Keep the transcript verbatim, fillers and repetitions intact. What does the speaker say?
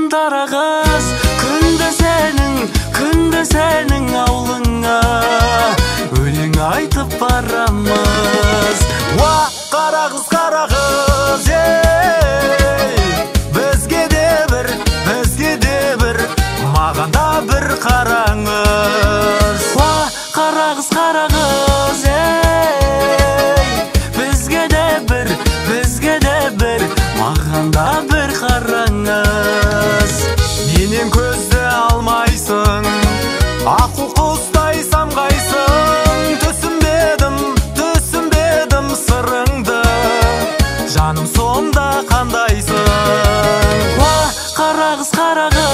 дарагыз, күндө сенің, күндө сенің аулыңа өлең айтып барамыз. Ва, қарағыз, қарағыз, ей, бізге де бір, бізге де бір, маған да бір қараңыз. Ва, қарағыз, қарағыз, ей, бізге де бір, бізге де бір, маған да бір қараңыз. Менен көзді алмайсың, аққу құстай самғайсың, түсінбедім, түсінбедім сырыңды, жаным сонда қандайсың. Ва, қарағыз, қарағыз,